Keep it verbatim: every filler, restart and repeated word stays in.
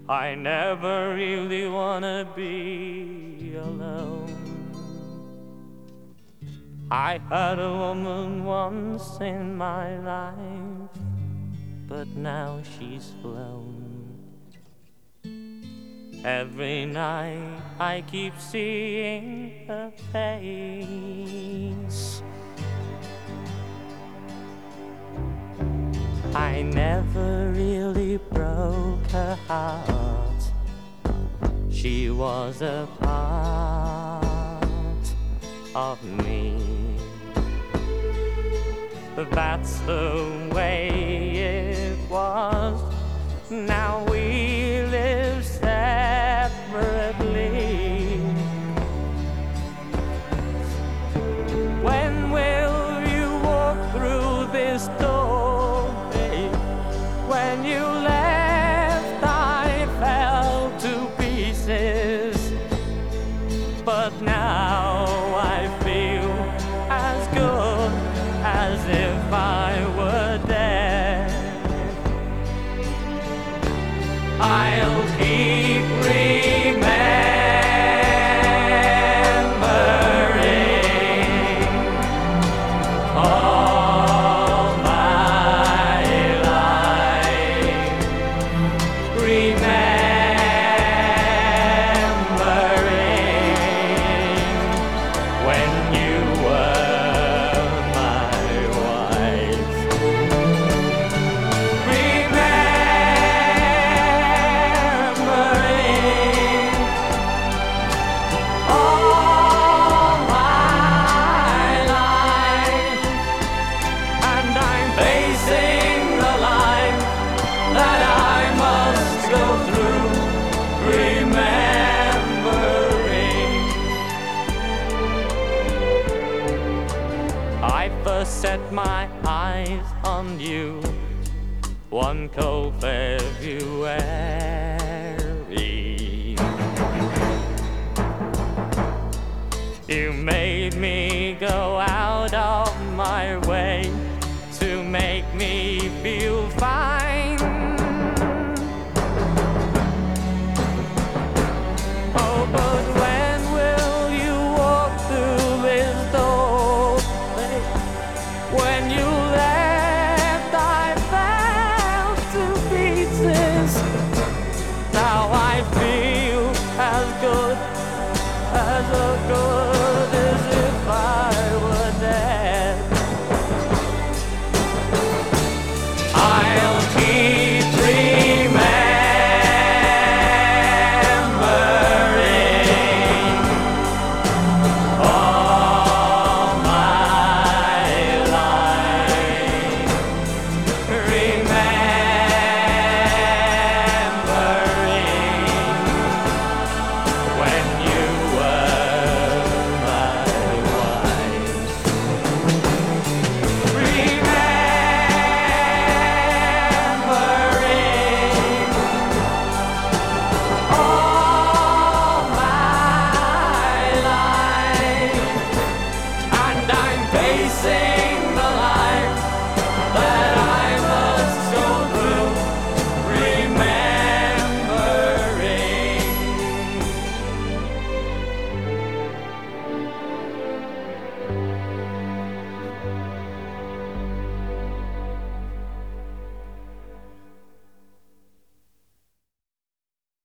I never really wanna be alone. I had a woman once in my life, but now she's flown. Every night I keep seeing her face. I never really broke her heart. She was a part of me. That's the way it was. Now we live separately. When will you walk through this door, babe? When you left, I fell to pieces, but now I feel as good as if I were dead. I'll keep remembering all my life, remembering when you were my wife, remembering all my life, and I'm facing the line that I must go through, remembering. I first set my eyes on you one cold February. You made me go out of my way to make me feel fine. Oh, but when will you walk through this door, babe? When you left, I fell to pieces. Now I feel as good as a good